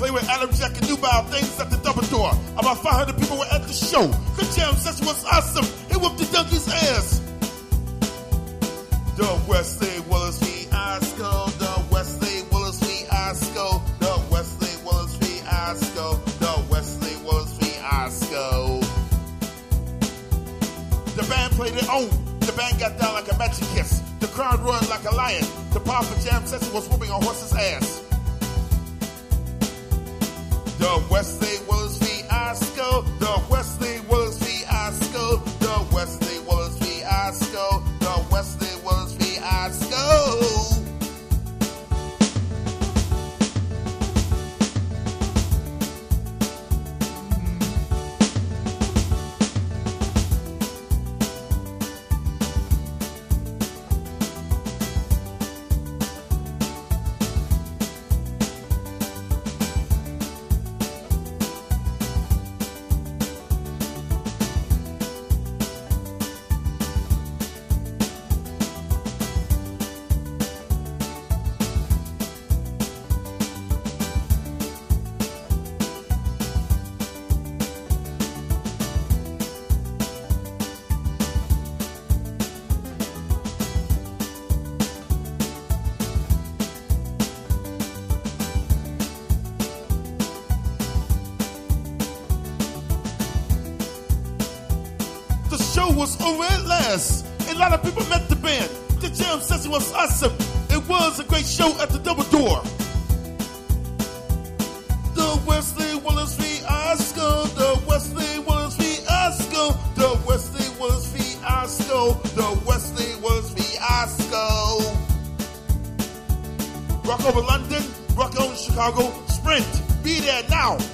play with Adam, Jack, and Newbound. Things at the double door. About 500 people were at the show. The jam session was awesome. It whooped the donkey's ass. The Wesley Wallace fiasco. The Wesley Wallace fiasco. The Wesley Wallace fiasco. The Wesley Wallace fiasco. The band played their own. The band got down like a magic kiss. The crowd roared like a lion. The powerful jam session was whooping a horse's ass. The Wesley Wallace fiasco. The Wesley Wallace fiasco. The Wesley Wallace fiasco. The Wesley Wallace fiasco. Was over at last. A lot of people met the band. The jam session was awesome. It was a great show at the double door. The Wesley Wallace fiasco. The Wesley Wallace fiasco. The Wesley Wallace fiasco. The Wesley Wallace fiasco. Rock over London. Rock over Chicago. Sprint. Be there now.